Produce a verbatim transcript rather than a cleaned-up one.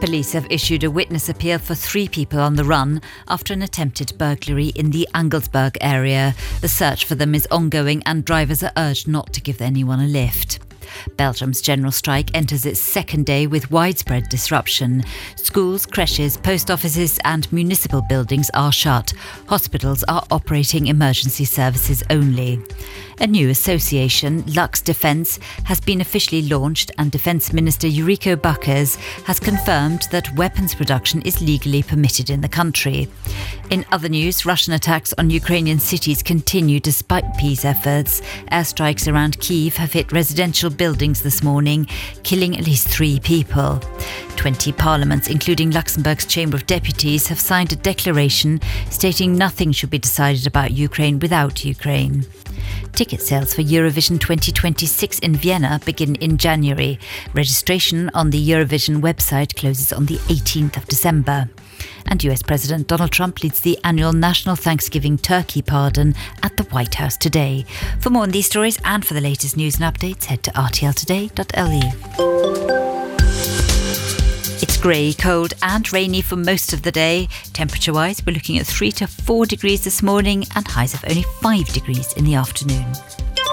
Police have issued a witness appeal for three people on the run after an attempted burglary in the Anglesberg area. The search for them is ongoing and drivers are urged not to give anyone a lift. Belgium's general strike enters its second day with widespread disruption. Schools, creches, post offices and municipal buildings are shut. Hospitals are operating emergency services only. A new association, Lux Defence, has been officially launched, and Defence Minister Yuriko Bakers has confirmed that weapons production is legally permitted in the country. In other news, Russian attacks on Ukrainian cities continue despite peace efforts. Airstrikes around Kyiv have hit residential buildings this morning, killing at least three people. twenty parliaments, including Luxembourg's Chamber of Deputies, have signed a declaration stating nothing should be decided about Ukraine without Ukraine. Ticket sales for Eurovision twenty twenty-six in Vienna begin in January. Registration on the Eurovision website closes on the eighteenth of December. And U S President Donald Trump leads the annual National Thanksgiving Turkey Pardon at the White House today. For more on these stories and for the latest news and updates, head to r t l today dot l e. It's grey, cold and rainy for most of the day. Temperature-wise, we're looking at three to four degrees this morning and highs of only five degrees in the afternoon.